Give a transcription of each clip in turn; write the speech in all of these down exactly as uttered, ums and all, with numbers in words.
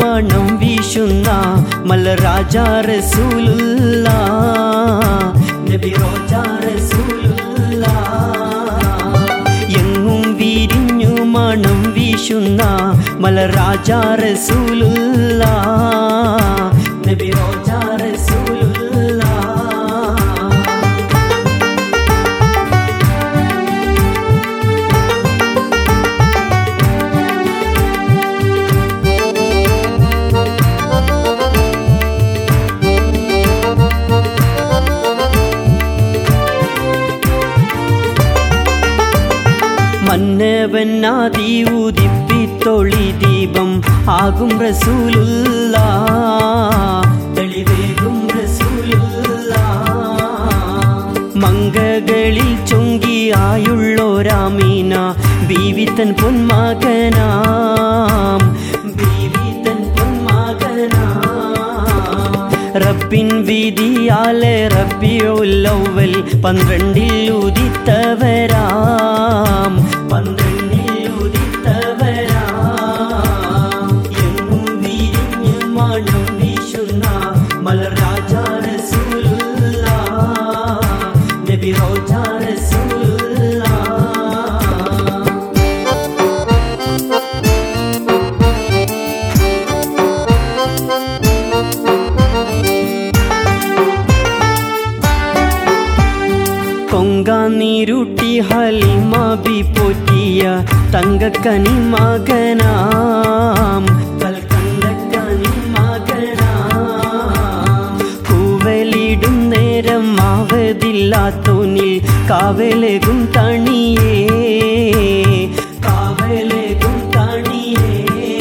മണം വീശുന്ന മലരാജ റസൂലുള്ള നബി റോജ റസൂലുള്ള എങ്ങും വിരിഞ്ഞു മണം വീശുന്ന മലരാജ റസൂലുള്ള നബി റോജ റസൂലുള്ള മന്നവനാദി ഉദിപ്പിത്തൊളി ദീപം ആകും റസൂലുള്ള തെളിവേകും റസൂലുള്ള മങ്കകളിൽ ചൊങ്കിയായുള്ളോരാമീന ബീവിത്തൻ പൊന്മകനാം ബീവിത്തൻ പൊന്മകനാം റബ്ബിൻ വിധിയാലെ റബീഉൽ അവ്വൽ പന്ത്രണ്ടിൽ ഉദിത്തവരാം പന്ത്രണ്ടിൽ ഉദിത്തവരാം എങ്ങും വിരിഞ്ഞ് മണം വീശുന്ന മലർരാജ റസൂലുള്ള നബി റോജ റസൂലുള്ള കൊങ്കാനീരുട്ടി ഹലിമ ബി പോറ്റിയ തങ്കക്കനി മകനാം കൽക്കണ്ടക്കനി മകനാം കൂവലിടും നേരം ആവതില്ലാത്തോനിൽ കാവലേകും തണിയേ കാവലേകും തണിയേ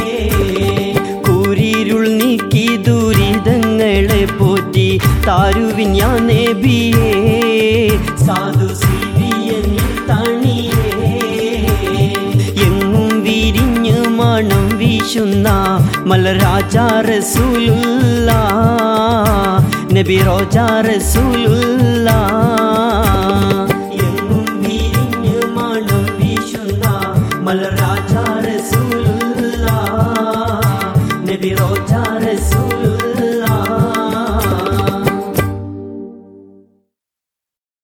കൂരിരുൾ നീക്കി ദുരിതങ്ങളെ പോറ്റി താരുവിൻ ഞാൻ നബിയേ സാധു സീവിയനിൽ തണിയേ എങ്ങും വിരിഞ്ഞ് മണം വീശുന്ന മലരാജ റസൂലുള്ള നബി റോജ റസൂലുള്ള